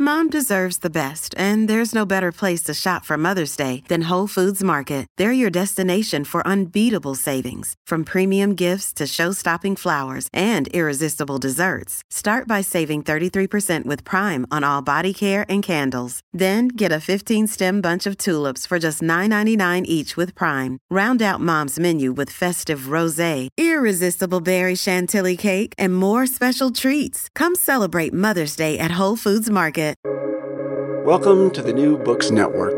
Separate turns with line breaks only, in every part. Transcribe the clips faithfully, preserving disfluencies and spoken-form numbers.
Mom deserves the best, and there's no better place to shop for Mother's Day than Whole Foods Market. They're your destination for unbeatable savings, from premium gifts to show-stopping flowers and irresistible desserts. Start by saving thirty-three percent with Prime on all body care and candles. Then get a fifteen-stem bunch of tulips for just nine ninety-nine each with Prime. Round out Mom's menu with festive rosé, irresistible berry chantilly cake, and more special treats. Come celebrate Mother's Day at Whole Foods Market.
Welcome to the New Books Network.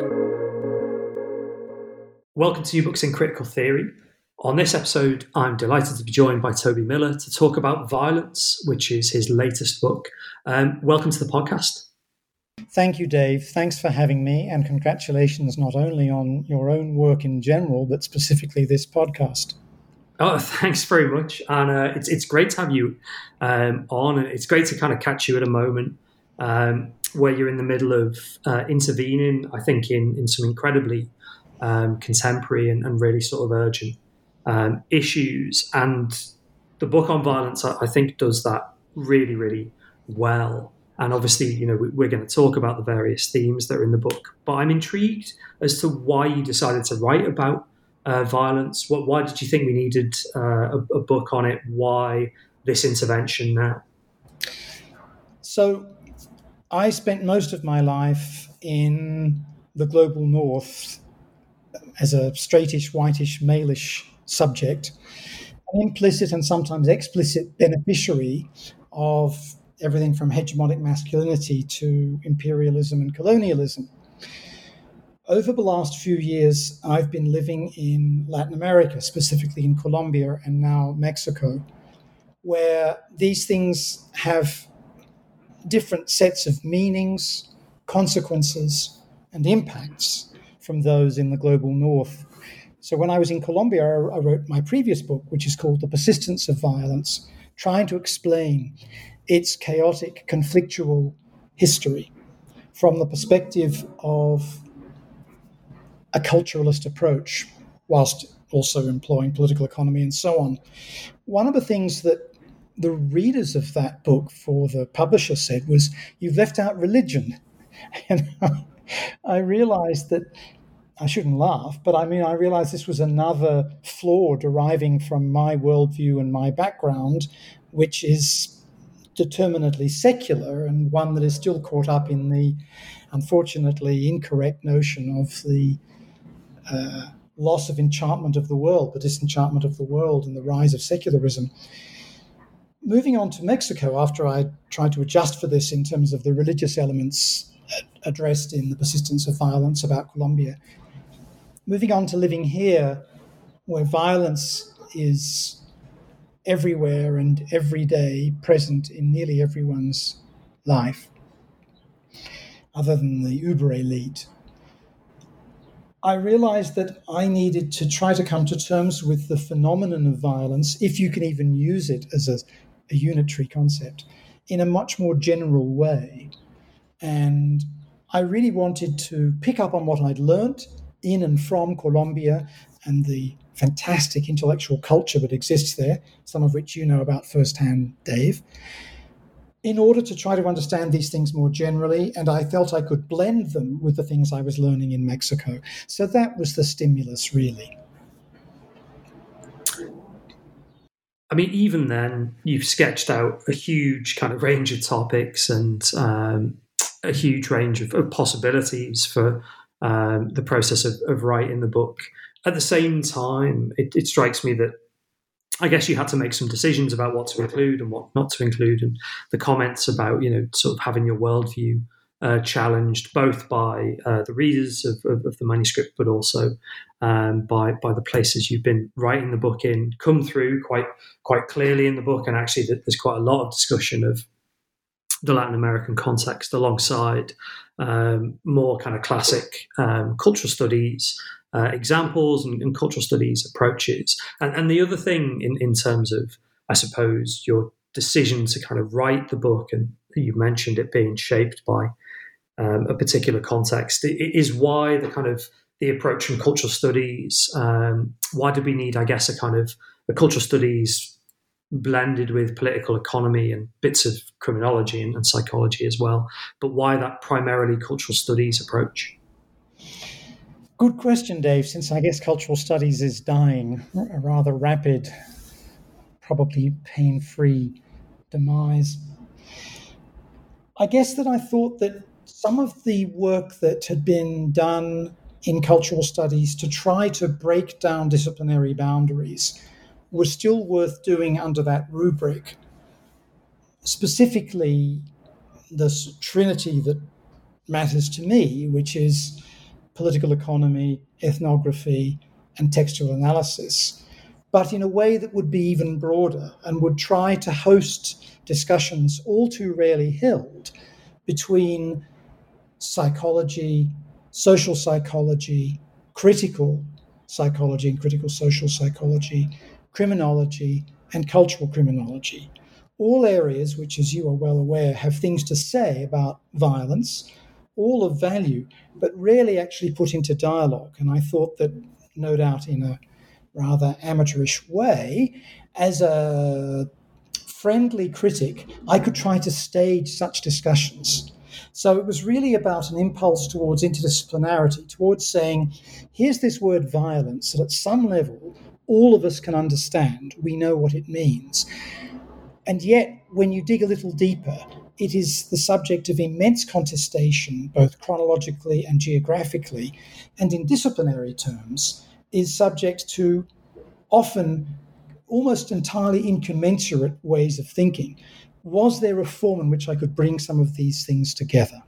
Welcome to New Books in Critical Theory. On this episode, I'm delighted to be joined by Toby Miller to talk about Violence, which is his latest book. Um, welcome to the podcast.
Thank you, Dave. Thanks for having me, and congratulations not only on your own work in general, but specifically this podcast.
Oh, thanks very much. And uh, it's it's great to have you um, on, and it's great to kind of catch you at a moment um, where you're in the middle of uh, intervening, I think, in, in some incredibly um, contemporary and, and really sort of urgent um, issues. And the book on violence, I, I think, does that really, really well. And obviously, you know, we, we're going to talk about the various themes that are in the book. But I'm intrigued as to why you decided to write about uh, violence. What, why did you think we needed uh, a, a book on it? Why this intervention now?
So I spent most of my life in the global north as a straightish, whitish, malish subject, an implicit and sometimes explicit beneficiary of everything from hegemonic masculinity to imperialism and colonialism. Over the last few years, I've been living in Latin America, specifically in Colombia and now Mexico, where these things have different sets of meanings, consequences, and impacts from those in the global north. So when I was in Colombia, I wrote my previous book, which is called The Persistence of Violence, trying to explain its chaotic, conflictual history from the perspective of a culturalist approach, whilst also employing political economy and so on. One of the things that the readers of that book for the publisher said was, "You've left out religion." And I realized that, I shouldn't laugh, but I mean, I realized this was another flaw deriving from my worldview and my background, which is determinately secular, and one that is still caught up in the unfortunately incorrect notion of the uh, loss of enchantment of the world, the disenchantment of the world, and the rise of secularism. Moving on to Mexico, after I tried to adjust for this in terms of the religious elements addressed in The Persistence of Violence about Colombia, moving on to living here, where violence is everywhere and every day present in nearly everyone's life, other than the uber elite, I realized that I needed to try to come to terms with the phenomenon of violence, if you can even use it as a, a unitary concept, in a much more general way. And I really wanted to pick up on what I'd learned in and from Colombia and the fantastic intellectual culture that exists there, some of which you know about firsthand, Dave, in order to try to understand these things more generally. And I felt I could blend them with the things I was learning in Mexico. So that was the stimulus, really.
I mean, even then, you've sketched out a huge kind of range of topics and um, a huge range of, of possibilities for um, the process of, of writing the book. At the same time, it, it strikes me that I guess you had to make some decisions about what to include and what not to include, and the comments about, you know, sort of having your worldview uh, challenged both by uh, the readers of, of, of the manuscript, but also um, by by the places you've been writing the book in, come through quite quite clearly in the book. And actually, there's quite a lot of discussion of the Latin American context alongside um, more kind of classic um, cultural studies Uh, examples and, and cultural studies approaches. And, and the other thing in, in terms of, I suppose, your decision to kind of write the book, and you mentioned it being shaped by um, a particular context, it, it is why the kind of the approach from cultural studies, um, why do we need, I guess, a kind of a cultural studies blended with political economy and bits of criminology and, and psychology as well. But why that primarily cultural studies approach?
Good question, Dave, since I guess cultural studies is dying a rather rapid, probably pain-free demise. I guess that I thought that some of the work that had been done in cultural studies to try to break down disciplinary boundaries was still worth doing under that rubric. Specifically, this trinity that matters to me, which is political economy, ethnography, and textual analysis, but in a way that would be even broader and would try to host discussions all too rarely held between psychology, social psychology, critical psychology and critical social psychology, criminology, and cultural criminology. All areas which, as you are well aware, have things to say about violence, all of value, but rarely actually put into dialogue. And I thought that, no doubt in a rather amateurish way, as a friendly critic, I could try to stage such discussions. So it was really about an impulse towards interdisciplinarity, towards saying, here's this word violence that at some level all of us can understand. We know what it means. And yet, when you dig a little deeper, it is the subject of immense contestation, both chronologically and geographically, and in disciplinary terms, is subject to often almost entirely incommensurate ways of thinking. Was there a form in which I could bring some of these things together?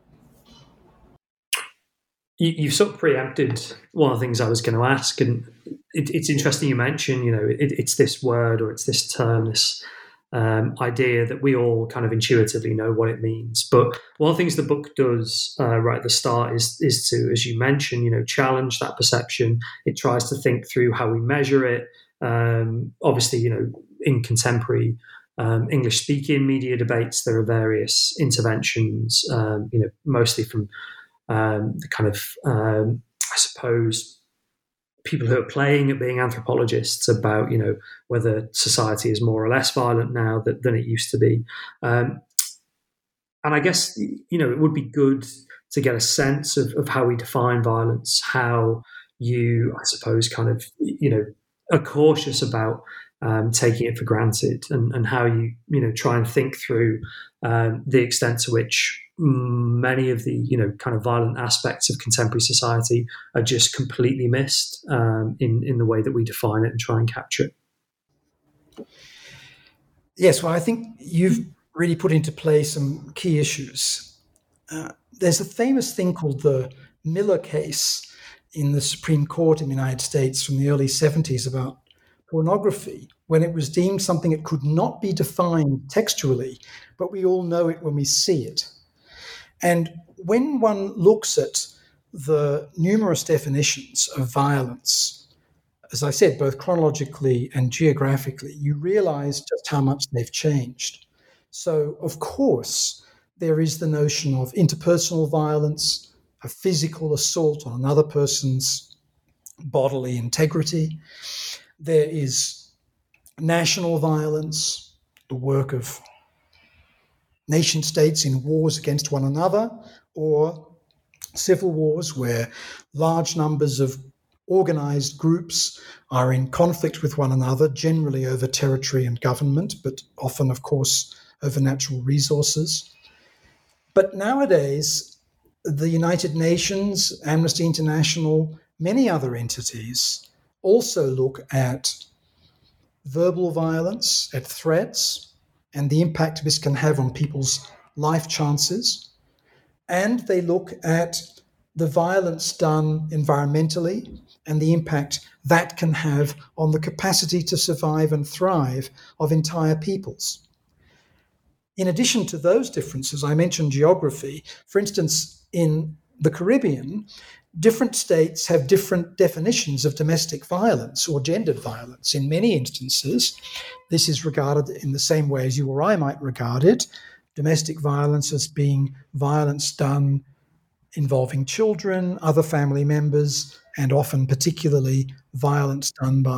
You, you've sort of preempted one of the things I was going to ask, and it, it's interesting you mentioned, you know, it, it's this word or it's this term, this Um, idea that we all kind of intuitively know what it means. But one of the things the book does uh, right at the start is is to, as you mentioned, you know, challenge that perception. It tries to think through how we measure it. Um, obviously, you know, in contemporary um, English-speaking media debates, there are various interventions, um, you know, mostly from um, the kind of, um, I suppose, people who are playing at being anthropologists about, you know, whether society is more or less violent now that, than it used to be. Um, and I guess, you know, it would be good to get a sense of, of how we define violence, how you, I suppose, kind of, you know, are cautious about um, taking it for granted, and, and how you, you know, try and think through um, the extent to which many of the, you know, kind of violent aspects of contemporary society are just completely missed um, in, in the way that we define it and try and capture it.
Yes, well, I think you've really put into play some key issues. Uh, there's a famous thing called the Miller case in the Supreme Court in the United States from the early seventies about pornography, when it was deemed something that could not be defined textually, but we all know it when we see it. And when one looks at the numerous definitions of violence, as I said, both chronologically and geographically, you realize just how much they've changed. So, of course, there is the notion of interpersonal violence, a physical assault on another person's bodily integrity. There is national violence, the work of nation states in wars against one another, or civil wars where large numbers of organized groups are in conflict with one another, generally over territory and government, but often, of course, over natural resources. But nowadays, the United Nations, Amnesty International, many other entities also look at verbal violence, at threats, and the impact this can have on people's life chances. And they look at the violence done environmentally and the impact that can have on the capacity to survive and thrive of entire peoples. In addition to those differences, I mentioned geography. For instance, in the Caribbean, different states have different definitions of domestic violence or gendered violence. In many instances, this is regarded in the same way as you or I might regard it, domestic violence as being violence done involving children, other family members, and often particularly violence done by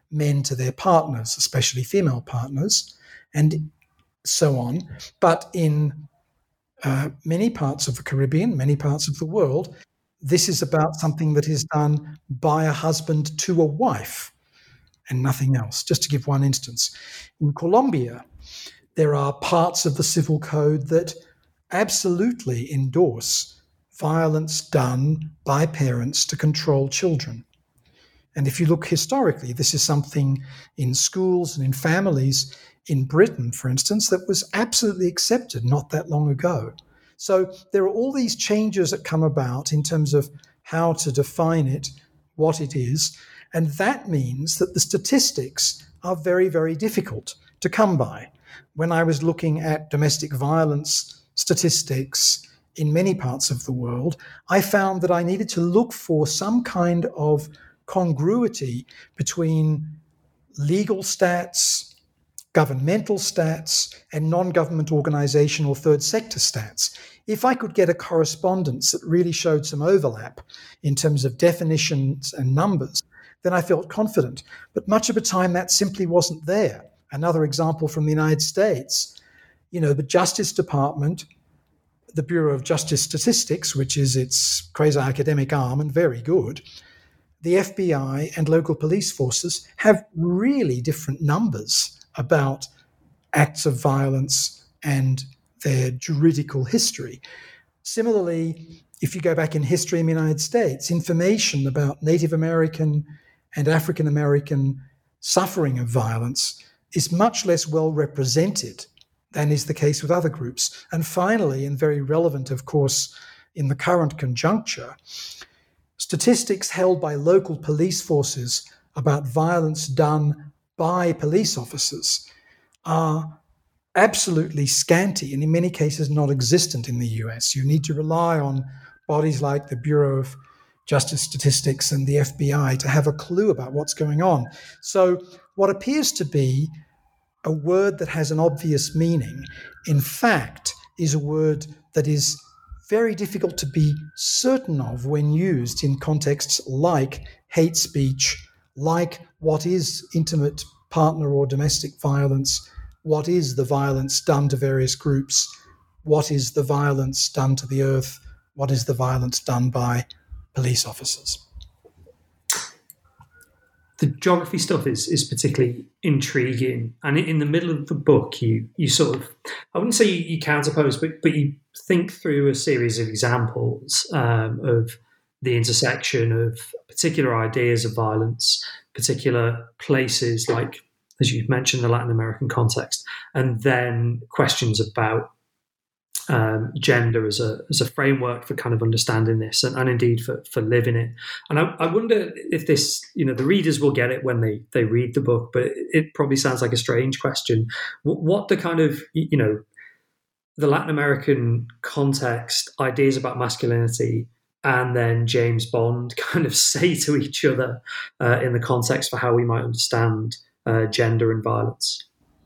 men to their partners, especially female partners, and so on. But in uh, many parts of the Caribbean, many parts of the world, this is about something that is done by a husband to a wife and nothing else, just to give one instance. In Colombia, there are parts of the civil code that absolutely endorse violence done by parents to control children. And if you look historically, this is something in schools and in families in Britain, for instance, that was absolutely accepted not that long ago. So there are all these changes that come about in terms of how to define it, what it is, and that means that the statistics are very, very difficult to come by. When I was looking at domestic violence statistics in many parts of the world, I found that I needed to look for some kind of congruity between legal stats, governmental stats, and non-government organization or third sector stats. If I could get a correspondence that really showed some overlap in terms of definitions and numbers, then I felt confident. But much of the time that simply wasn't there. Another example from the United States, you know, the Justice Department, the Bureau of Justice Statistics, which is its quasi-academic arm and very good, the F B I and local police forces have really different numbers about acts of violence and their juridical history. Similarly, if you go back in history in the United States, information about Native American and African American suffering of violence is much less well represented than is the case with other groups. And finally, and very relevant, of course, in the current conjuncture, statistics held by local police forces about violence done by police officers are absolutely scanty and in many cases not existent in the U S. You need to rely on bodies like the Bureau of Justice Statistics and the F B I to have a clue about what's going on. So what appears to be a word that has an obvious meaning, in fact, is a word that is very difficult to be certain of when used in contexts like hate speech, like what is intimate partner or domestic violence, what is the violence done to various groups, what is the violence done to the earth, what is the violence done by police officers.
The geography stuff is is particularly intriguing, and in the middle of the book, you you sort of, I wouldn't say you, you counterpose, but but you think through a series of examples um, of the intersection of particular ideas of violence, particular places like, as you've mentioned, the Latin American context, and then questions about Um, gender as a as a framework for kind of understanding this, and, and indeed for, for living it. And I, I wonder if this, you know, the readers will get it when they they read the book, but it, it probably sounds like a strange question. What, what the kind of, you know, the Latin American context, ideas about masculinity, and then James Bond kind of say to each other uh, in the context for how we might understand uh, gender and violence?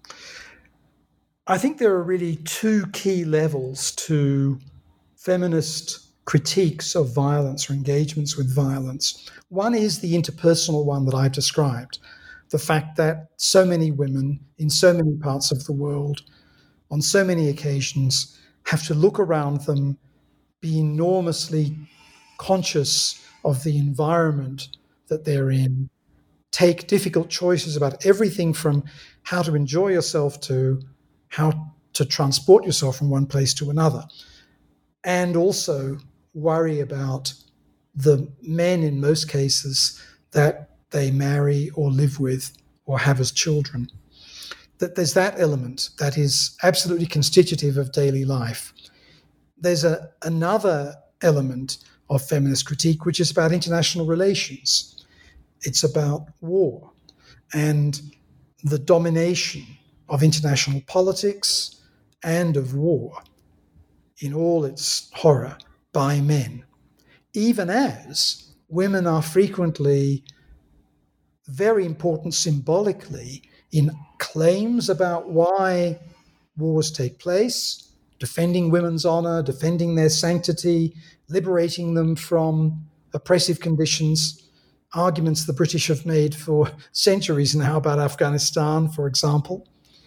I think there are really two key levels to feminist critiques of violence or engagements with violence. One is the interpersonal one that I've described, the fact that so many women in so many parts of the world, on so many occasions, have to look around them, be enormously conscious of the environment that they're in, take difficult choices about everything from how to enjoy yourself to how to transport yourself from one place to another, and also worry about the men in most cases that they marry or live with or have as children. That there's that element that is absolutely constitutive of daily life. There's a, another element of feminist critique, which is about international relations. It's about war and the domination of international politics and of war in all its horror by men, even as women are frequently very important symbolically in claims about why wars take place, defending women's honor, defending their sanctity, liberating them from oppressive conditions. arguments the British have made for centuries now about Afghanistan, for example,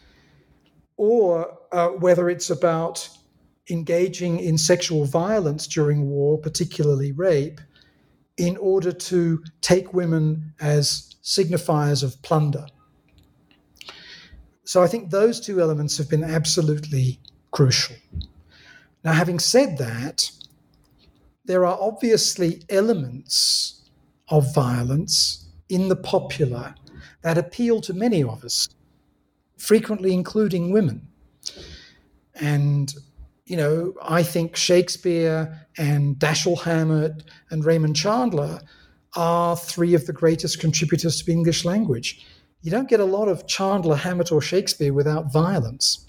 or uh, whether it's about engaging in sexual violence during war, particularly rape, in order to take women as signifiers of plunder. So I think those two elements have been absolutely crucial. Now, having said that, there are obviously elements of violence in the popular that appeal to many of us, frequently including women. And, you know, I think Shakespeare and Dashiell Hammett and Raymond Chandler are three of the greatest contributors to the English language. You don't get a lot of Chandler, Hammett, or Shakespeare without violence.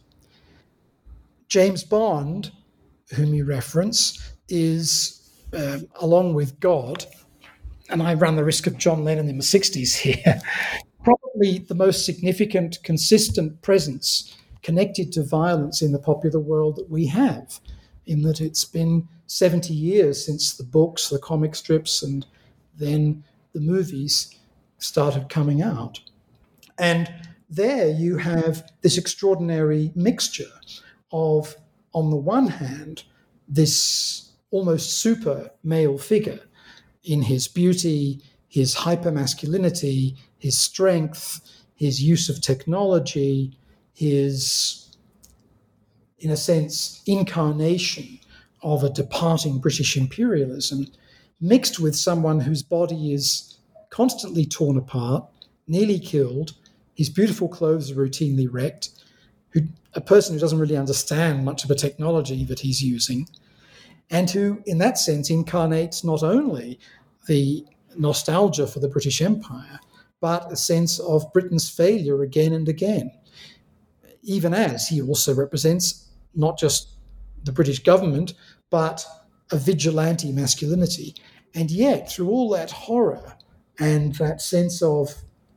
James Bond, whom you reference, is, uh, along with God, and I run the risk of John Lennon in the sixties here, probably the most significant, consistent presence connected to violence in the popular world that we have, in that it's been seventy years since the books, the comic strips, and then the movies started coming out. And there you have this extraordinary mixture of, on the one hand, this almost super male figure in his beauty, his hypermasculinity, his strength, his use of technology, his, in a sense, incarnation of a departing British imperialism, mixed with someone whose body is constantly torn apart, nearly killed, his beautiful clothes are routinely wrecked, who, a person who doesn't really understand much of the technology that he's using, and who, in that sense, incarnates not only the nostalgia for the British Empire, but a sense of Britain's failure again and again, even as he also represents not just the British government, but a vigilante masculinity. And yet, through all that horror and that sense of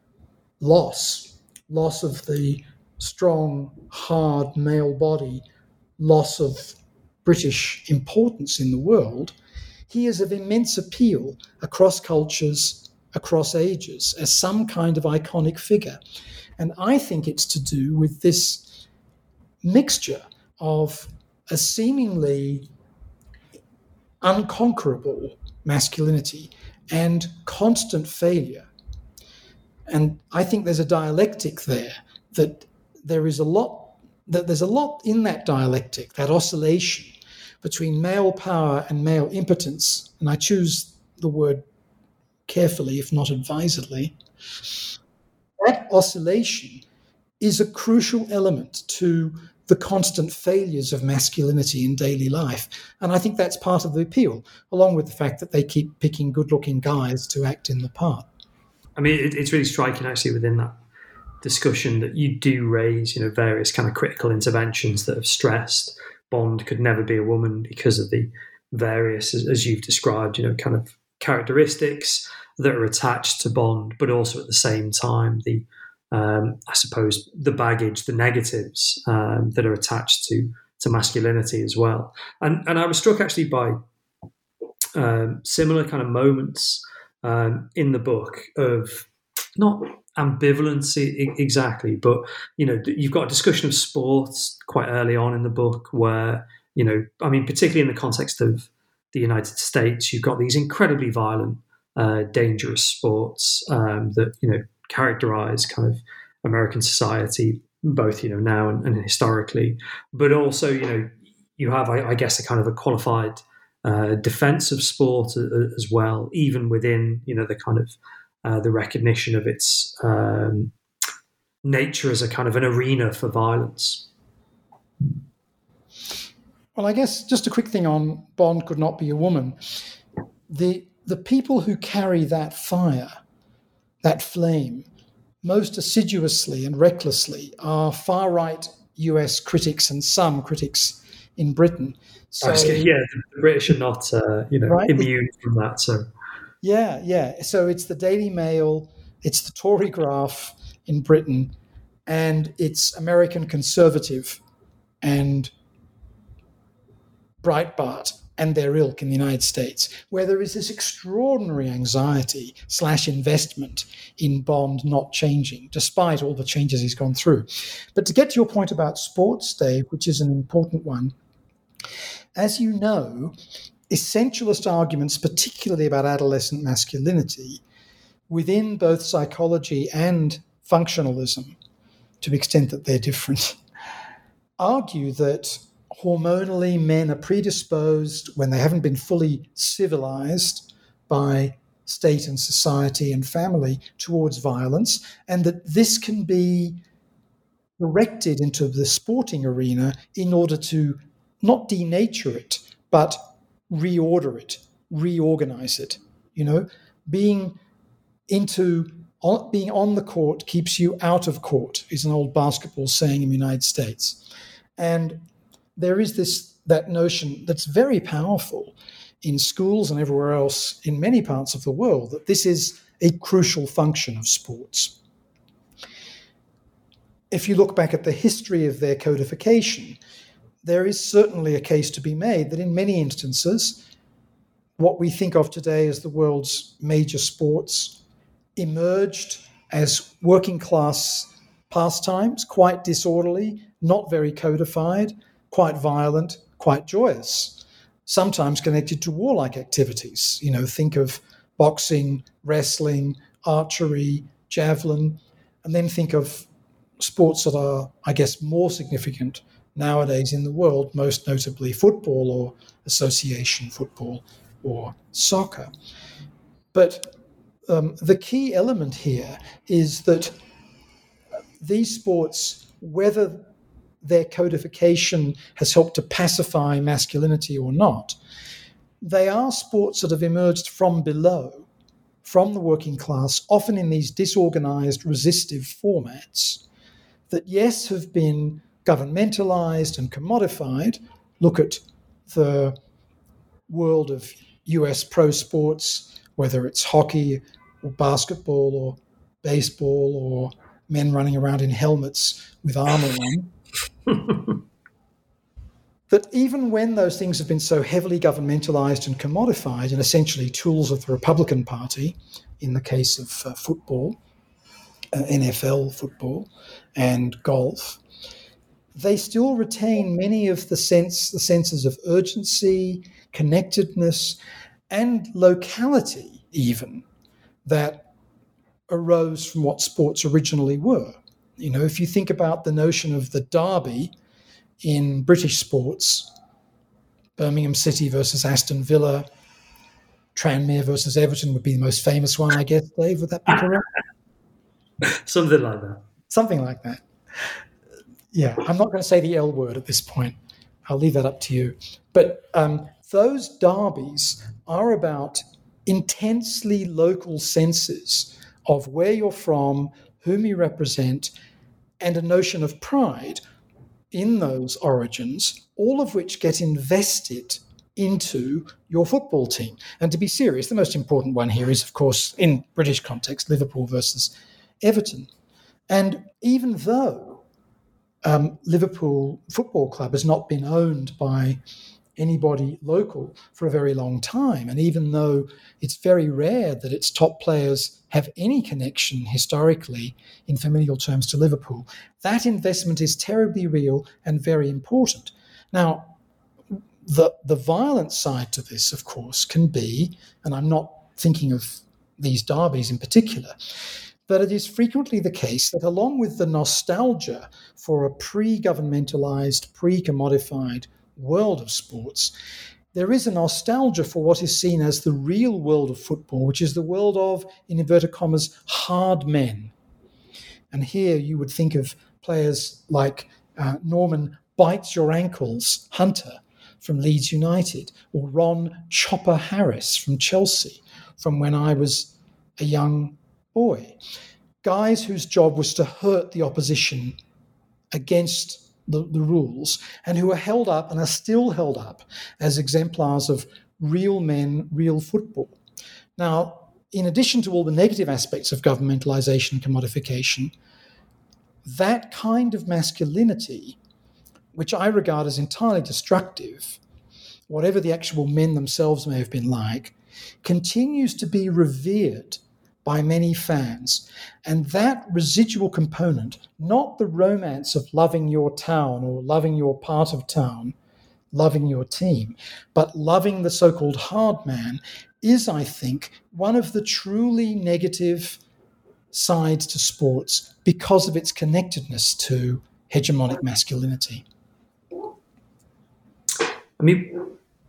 loss, loss of the strong, hard male body, loss of British importance in the world, he is of immense appeal across cultures, across ages, as some kind of iconic figure. And I think it's to do with this mixture of a seemingly unconquerable masculinity and constant failure. And I think there's a dialectic there, that there is a lot, that there's a lot in that dialectic, that oscillation between male power and male impotence. And I choose the word carefully, if not advisedly. That oscillation is a crucial element to the constant failures of masculinity in daily life. And I think that's part of the appeal, along with the fact that they keep picking good-looking guys to act in the part.
I mean, it, it's really striking, actually, within that discussion that you do raise, you know, various kind of critical interventions that have stressed Bond could never be a woman because of the various, as, as you've described, you know, kind of characteristics that are attached to Bond, but also at the same time, the, um, I suppose, the baggage, the negatives um, that are attached to to masculinity as well. And and I was struck actually by um, similar kind of moments um, in the book of not ambivalence exactly, but, you know, you've got a discussion of sports quite early on in the book where, you know, I mean, particularly in the context of the United States, you've got these incredibly violent, uh, dangerous sports um, that, you know, characterize kind of American society, both, you know, now and, and historically, but also, you know, you have, I, I guess, a kind of a qualified uh, defense of sport as well, even within, you know, the kind of Uh, the recognition of its um, nature as a kind of an arena for violence.
Well, I guess just a quick thing on Bond could not be a woman. The the people who carry that fire, that flame, most assiduously and recklessly are far-right U S critics and some critics in Britain. So,
yeah, the British are not, uh, you know, right? immune from that. So.
Yeah, yeah. So it's the Daily Mail, it's the Tory Graph in Britain, and it's American Conservative and Breitbart and their ilk in the United States, where there is this extraordinary anxiety slash investment in Bond not changing, despite all the changes he's gone through. But to get to your point about sports, Dave, which is an important one, as you know, essentialist arguments, particularly about adolescent masculinity, within both psychology and functionalism, to the extent that they're different, argue that hormonally men are predisposed, when they haven't been fully civilized by state and society and family, towards violence, and that this can be directed into the sporting arena in order to not denature it, but reorder it, reorganize it. You know, being into on, being on the court keeps you out of court is an old basketball saying in the United States. And there is this that notion that's very powerful in schools and everywhere else in many parts of the world, that this is a crucial function of sports. If you look back at the history of their codification, there is certainly a case to be made that in many instances, what we think of today as the world's major sports emerged as working class pastimes, quite disorderly, not very codified, quite violent, quite joyous, sometimes connected to warlike activities. You know, think of boxing, wrestling, archery, javelin, and then think of sports that are, I guess, more significant nowadays in the world, most notably football or association football or soccer. But um, the key element here is that these sports, whether their codification has helped to pacify masculinity or not, they are sports that have emerged from below, from the working class, often in these disorganized, resistive formats that, yes, have been governmentalized and commodified. Look at the world of U S pro sports, whether it's hockey or basketball or baseball or men running around in helmets with armor on. That even when those things have been so heavily governmentalized and commodified and essentially tools of the Republican Party, in the case of uh, football, uh, N F L football and golf, they still retain many of the sense, the senses of urgency, connectedness, and locality even that arose from what sports originally were. You know, if you think about the notion of the derby in British sports, Birmingham City versus Aston Villa, Tranmere versus Everton would be the most famous one, I guess, Dave, would that be correct?
Something like that.
Something like that. Yeah, I'm not going to say the L word at this point. I'll leave that up to you. But um, those derbies are about intensely local senses of where you're from, whom you represent, and a notion of pride in those origins, all of which get invested into your football team. And to be serious, the most important one here is, of course, in British context, Liverpool versus Everton. And even though um, Liverpool Football Club has not been owned by anybody local for a very long time, and even though it's very rare that its top players have any connection historically in familial terms to Liverpool, that investment is terribly real and very important. Now, the the violent side to this, of course, can be, and I'm not thinking of these derbies in particular, but it is frequently the case that along with the nostalgia for a pre-governmentalized, pre-commodified world of sports, there is a nostalgia for what is seen as the real world of football, which is the world of, in inverted commas, hard men. And here you would think of players like uh, Norman Bites Your Ankles Hunter from Leeds United, or Ron Chopper Harris from Chelsea, from when I was a young boy. Guys whose job was to hurt the opposition against The, the rules, and who are held up and are still held up as exemplars of real men, real football. Now, in addition to all the negative aspects of governmentalization and commodification, that kind of masculinity, which I regard as entirely destructive, whatever the actual men themselves may have been like, continues to be revered by many fans. And that residual component, not the romance of loving your town or loving your part of town, loving your team, but loving the so-called hard man, is, I think, one of the truly negative sides to sports because of its connectedness to hegemonic masculinity.
I mean,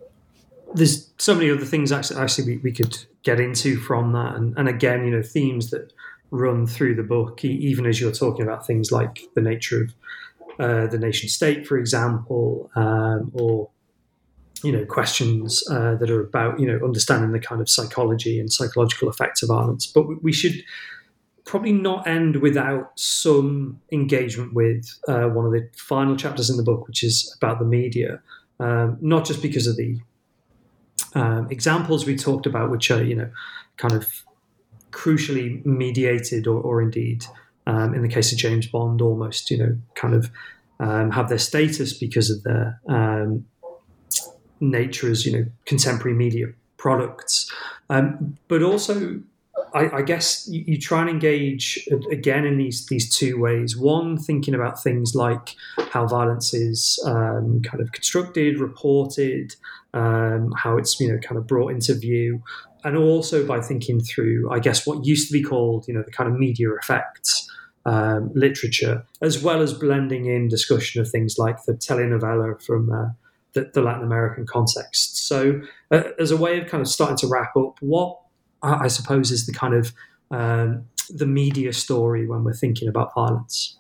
there's so many other things actually, actually we, we could get into from that. And, and again, you know, themes that run through the book, even as you're talking about things like the nature of uh, the nation state, for example, um, or, you know, questions uh, that are about, you know, understanding the kind of psychology and psychological effects of violence. But we, we should probably not end without some engagement with uh, one of the final chapters in the book, which is about the media, um, not just because of the um, examples we talked about, which are, you know, kind of crucially mediated or, or indeed, um, in the case of James Bond, almost, you know, kind of um, have their status because of their um, nature as, you know, contemporary media products. Um, but also, I, I guess you, you try and engage again in these these two ways. One, thinking about things like how violence is um, kind of constructed, reported, um, how it's, you know, kind of brought into view, and also by thinking through, I guess, what used to be called, you know, the kind of media effects um, literature, as well as blending in discussion of things like the telenovela from uh, the, the Latin American context. So, uh, as a way of kind of starting to wrap up, what I suppose is the kind of um, the media story when we're thinking about violence?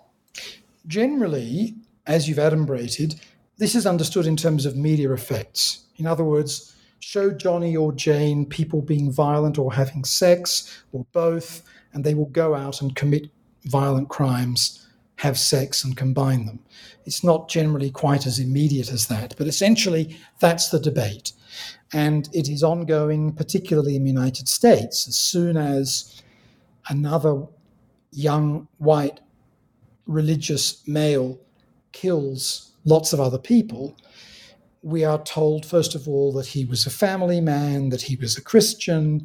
Generally, as you've adumbrated, this is understood in terms of media effects. In other words, show Johnny or Jane people being violent or having sex or both, and they will go out and commit violent crimes, have sex and combine them. It's not generally quite as immediate as that, but essentially that's the debate. And it is ongoing, particularly in the United States. As soon as another young white religious male kills lots of other people, we are told, first of all, that he was a family man, that he was a Christian,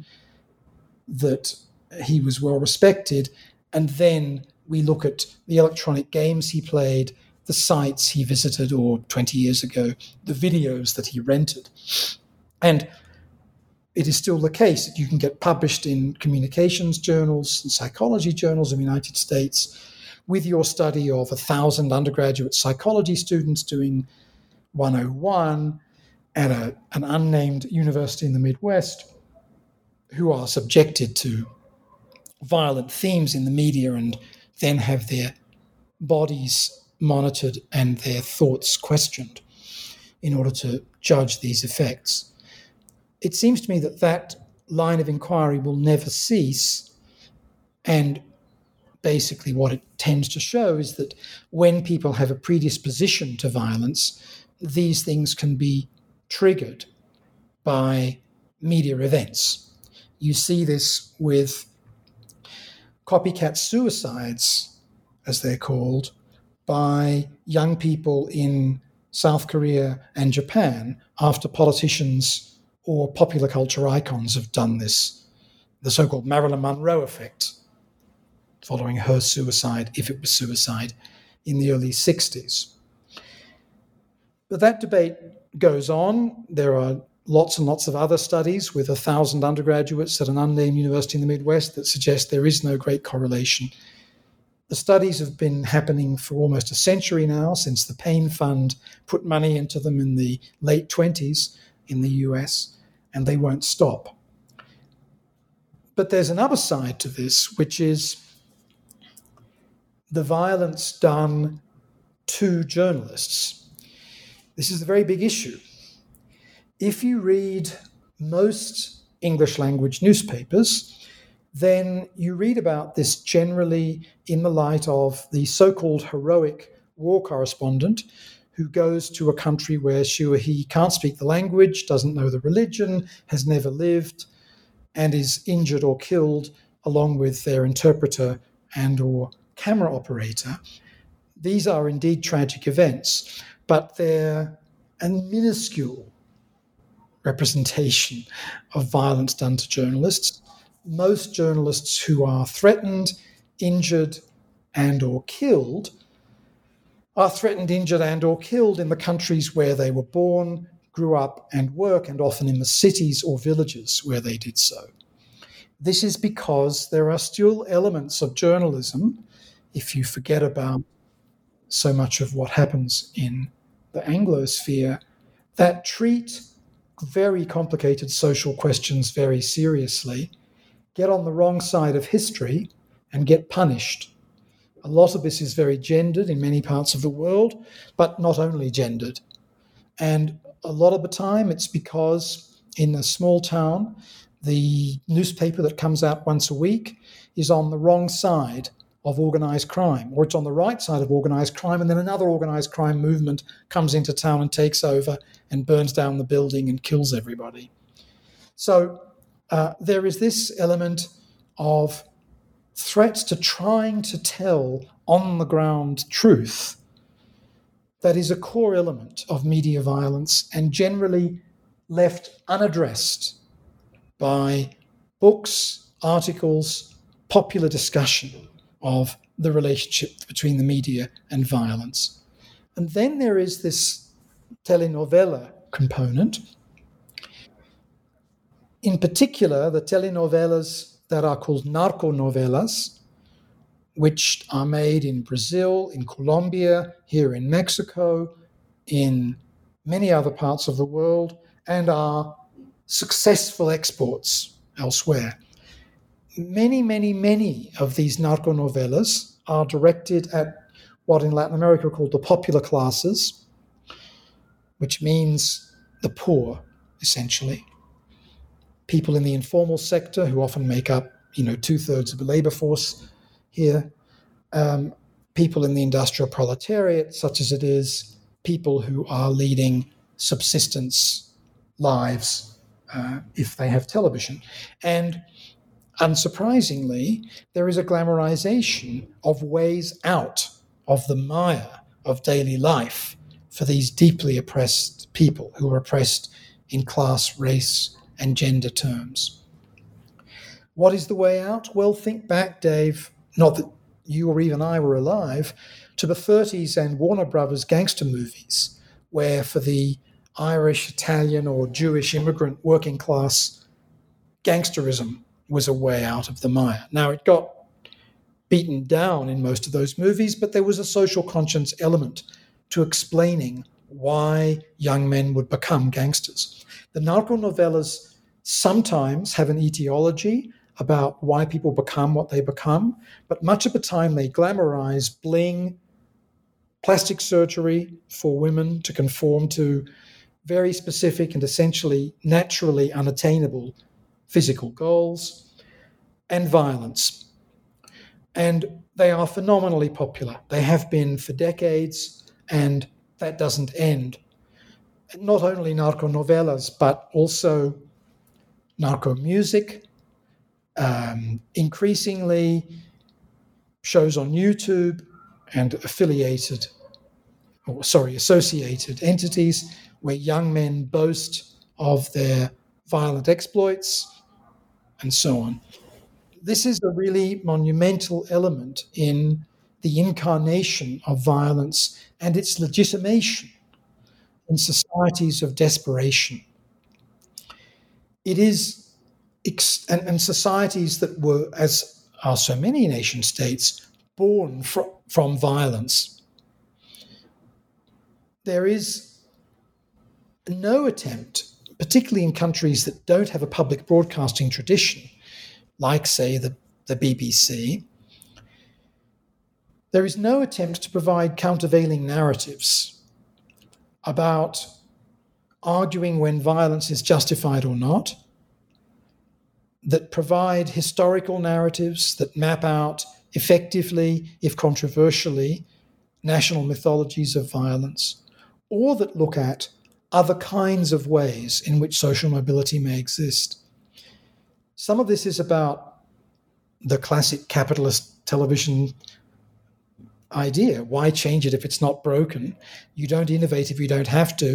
that he was well respected, and then we look at the electronic games he played, the sites he visited, or twenty years ago, the videos that he rented. And it is still the case that you can get published in communications journals and psychology journals in the United States with your study of a thousand undergraduate psychology students doing one oh one at a, an unnamed university in the Midwest who are subjected to violent themes in the media and then have their bodies monitored and their thoughts questioned in order to judge these effects. It seems to me that that line of inquiry will never cease, and basically what it tends to show is that when people have a predisposition to violence, these things can be triggered by media events. You see this with copycat suicides, as they're called, by young people in South Korea and Japan after politicians or popular culture icons have done this, the so-called Marilyn Monroe effect, following her suicide, if it was suicide, in the early sixties. But that debate goes on. There are lots and lots of other studies with a thousand undergraduates at an unnamed university in the Midwest that suggest there is no great correlation. The studies have been happening for almost a century now, since the Pain Fund put money into them in the late twenties in the U S, and they won't stop. But there's another side to this, which is the violence done to journalists. This is a very big issue. If you read most English language newspapers, then you read about this generally in the light of the so-called heroic war correspondent who goes to a country where she or he can't speak the language, doesn't know the religion, has never lived, and is injured or killed along with their interpreter and or camera operator. These are indeed tragic events, but they're a minuscule representation of violence done to journalists. Most journalists who are threatened, injured, and or killed are threatened, injured, and or killed in the countries where they were born, grew up, and work, and often in the cities or villages where they did so. This is because there are still elements of journalism, if you forget about so much of what happens in the Anglosphere, that treat very complicated social questions very seriously, get on the wrong side of history, and get punished. A lot of this is very gendered in many parts of the world, but not only gendered. And a lot of the time it's because in a small town, the newspaper that comes out once a week is on the wrong side of organised crime, or it's on the right side of organised crime, and then another organised crime movement comes into town and takes over and burns down the building and kills everybody. So uh, there is this element of threats to trying to tell on-the-ground truth that is a core element of media violence and generally left unaddressed by books, articles, popular discussion of the relationship between the media and violence. And then there is this telenovela component. In particular, the telenovelas that are called narconovelas, which are made in Brazil, in Colombia, here in Mexico, in many other parts of the world, and are successful exports elsewhere. Many, many, many of these narconovelas are directed at what in Latin America are called the popular classes, which means the poor, essentially. People in the informal sector who often make up, you know, two-thirds of the labor force here. Um, people in the industrial proletariat, such as it is, people who are leading subsistence lives uh, if they have television. And unsurprisingly, there is a glamorization of ways out of the mire of daily life for these deeply oppressed people who are oppressed in class, race, and gender terms. What is the way out? Well, think back, Dave, not that you or even I were alive, to the thirties and Warner Brothers gangster movies, where for the Irish, Italian, or Jewish immigrant working class, gangsterism was a way out of the mire. Now, it got beaten down in most of those movies, but there was a social conscience element to explaining why young men would become gangsters. The narco-novellas sometimes have an etiology about why people become what they become, but much of the time they glamorize bling, plastic surgery for women to conform to very specific and essentially naturally unattainable physical goals, and violence. And they are phenomenally popular. They have been for decades, and that doesn't end. Not only narco-novelas, but also narco-music, um, increasingly shows on YouTube and affiliated, or sorry, associated entities where young men boast of their violent exploits, and so on. This is a really monumental element in the incarnation of violence and its legitimation in societies of desperation. It is, and, and societies that were, as are so many nation states, born fr- from violence. There is no attempt, particularly in countries that don't have a public broadcasting tradition, like, say, the, the B B C, there is no attempt to provide countervailing narratives about arguing when violence is justified or not, that provide historical narratives that map out effectively, if controversially, national mythologies of violence, or that look at other kinds of ways in which social mobility may exist. Some of this is about the classic capitalist television idea. Why change it if it's not broken? You don't innovate if you don't have to.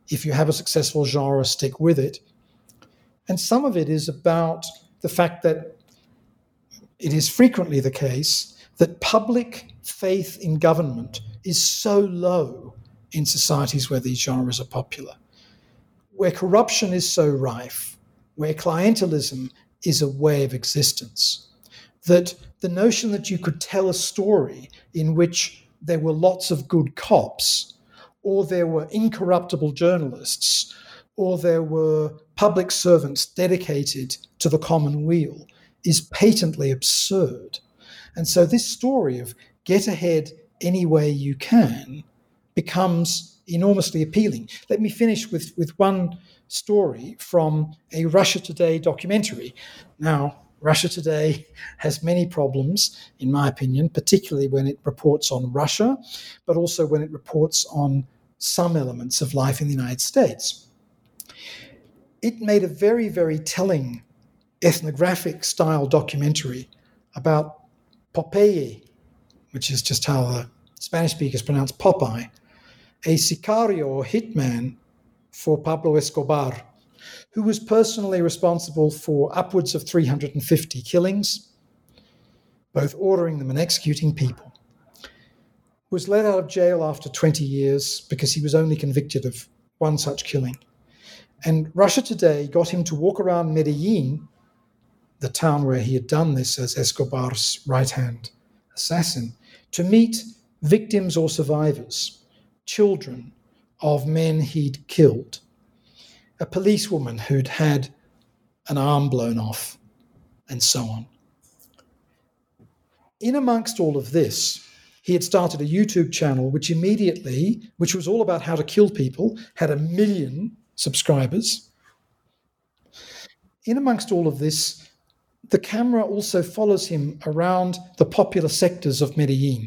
if you have a successful genre, stick with it. And some of it is about the fact that it is frequently the case that public faith in government is so low in societies where these genres are popular, where corruption is so rife, where clientelism is a way of existence, that the notion that you could tell a story in which there were lots of good cops, or there were incorruptible journalists, or there were public servants dedicated to the common weal is patently absurd. And so this story of get ahead any way you can becomes enormously appealing. Let me finish with, with one story from a Russia Today documentary. Now, Russia Today has many problems, in my opinion, particularly when it reports on Russia, but also when it reports on some elements of life in the United States. It made a very, very telling ethnographic style documentary about Popeye, which is just how the Spanish speakers pronounce Popeye, a sicario or hitman for Pablo Escobar, who was personally responsible for upwards of three hundred fifty killings, both ordering them and executing people, was let out of jail after twenty years because he was only convicted of one such killing. And Russia Today got him to walk around Medellin, the town where he had done this as Escobar's right-hand assassin, to meet victims or survivors, children of men he'd killed, a policewoman who'd had an arm blown off, and so on. In amongst all of this, he had started a YouTube channel which immediately, which was all about how to kill people, had a million subscribers. In amongst all of this, the camera also follows him around the popular sectors of Medellin,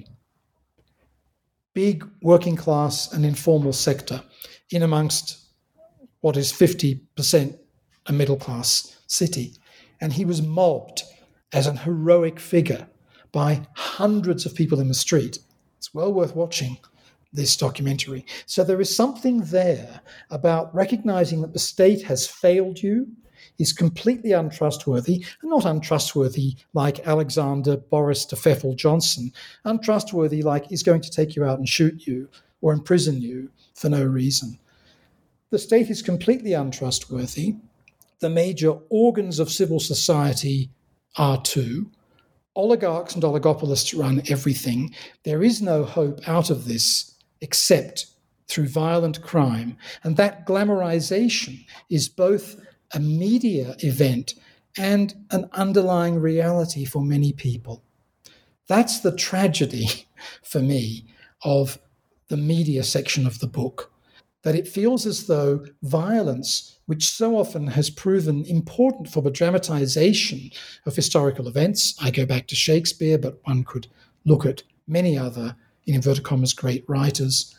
big working class and informal sector, in amongst what is fifty percent a middle class city. And he was mobbed as an heroic figure by hundreds of people in the street. It's well worth watching this documentary. So there is something there about recognizing that the state has failed you, is completely untrustworthy, and not untrustworthy like Alexander Boris de Pfeffel Johnson, untrustworthy like he's going to take you out and shoot you or imprison you for no reason. The state is completely untrustworthy. The major organs of civil society are too. Oligarchs and oligopolists run everything. There is no hope out of this except through violent crime. And that glamorization is both a media event and an underlying reality for many people. That's the tragedy for me of the media section of the book, that it feels as though violence, which so often has proven important for the dramatization of historical events, I go back to Shakespeare, but one could look at many other, in inverted commas, great writers,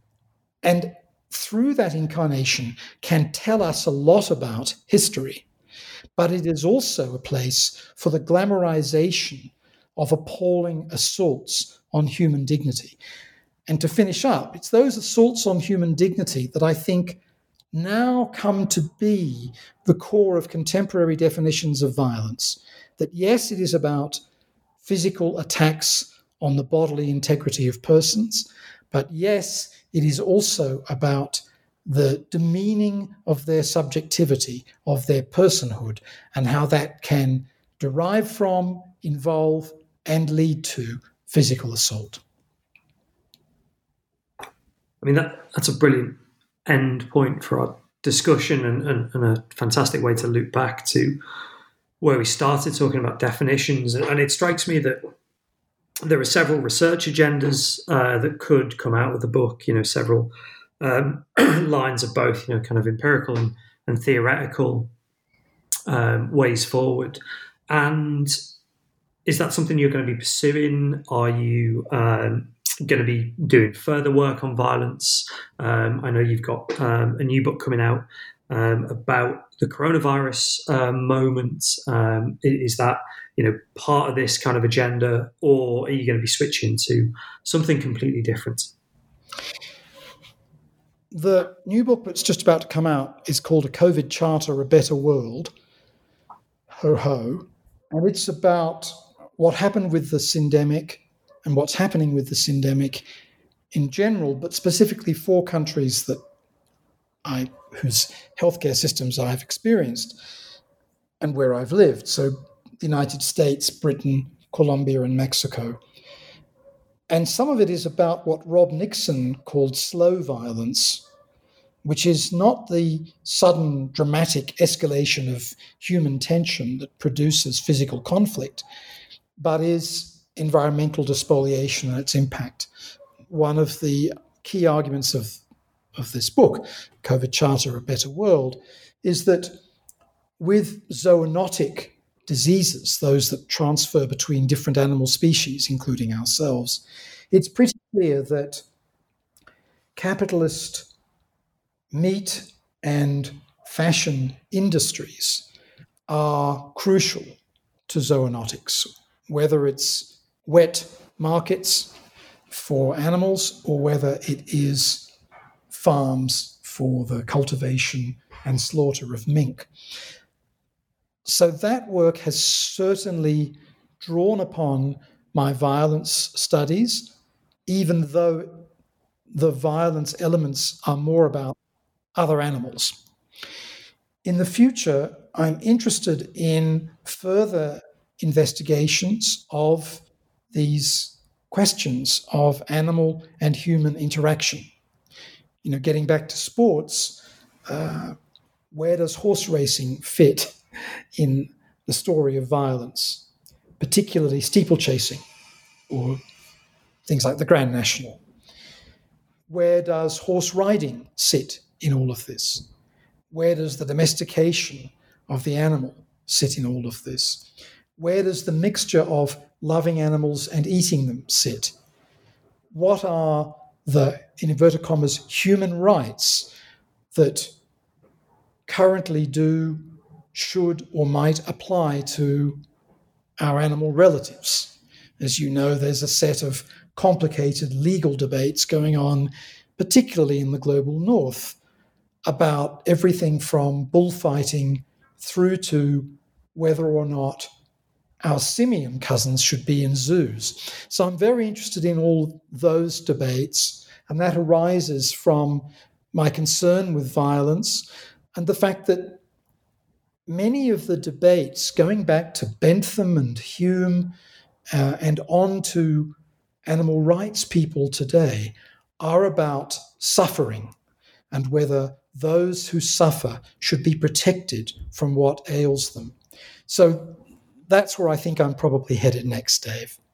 and through that incarnation can tell us a lot about history, but it is also a place for the glamorization of appalling assaults on human dignity. And to finish up, it's those assaults on human dignity that I think now come to be the core of contemporary definitions of violence. That yes, it is about physical attacks on the bodily integrity of persons, but yes, it is also about the demeaning of their subjectivity, of their personhood, and how that can derive from, involve, and lead to physical assault.
I mean, that that's a brilliant end point for our discussion and, and, and a fantastic way to loop back to where we started talking about definitions. And it strikes me that there are several research agendas uh, that could come out of the book, you know, several um, lines of both, you know, kind of empirical and, and theoretical um, ways forward. And is that something you're going to be pursuing? Are you um, going to be doing further work on violence? Um, I know you've got um, a new book coming out um, about the coronavirus um, moment. Um, is that, you know, part of this kind of agenda, or are you going to be switching to something completely different?
the new book that's just about to come out is called A COVID Charter, A Better World. Ho ho. And it's about what happened with the syndemic and what's happening with the syndemic in general, but specifically four countries that I whose healthcare systems I've experienced and where I've lived. So the United States, Britain, Colombia, and Mexico. And some of it is about what Rob Nixon called slow violence, which is not the sudden dramatic escalation of human tension that produces physical conflict, but is environmental despoliation and its impact. One of the key arguments of, of this book, COVID Charter, A Better World, is that with zoonotic diseases, those that transfer between different animal species, including ourselves, it's pretty clear that capitalist meat and fashion industries are crucial to zoonotics, whether it's wet markets for animals or whether it is farms for the cultivation and slaughter of mink. So that work has certainly drawn upon my violence studies, even though the violence elements are more about other animals. In the future, I'm interested in further investigations of these questions of animal and human interaction. You know, getting back to sports, uh, where does horse racing fit in the story of violence, particularly steeplechasing or things like the Grand National? Where does horse riding sit in all of this? Where does the domestication of the animal sit in all of this? Where does the mixture of loving animals and eating them sit? What are the, in inverted commas, human rights that currently do, should, or might apply to our animal relatives? As you know, there's a set of complicated legal debates going on, particularly in the global north, about everything from bullfighting through to whether or not our simian cousins should be in zoos. So I'm very interested in all those debates, and that arises from my concern with violence and the fact that many of the debates, going back to Bentham and Hume uh, and on to animal rights people today, are about suffering and whether those who suffer should be protected from what ails them. So that's where I think I'm probably headed next, Dave.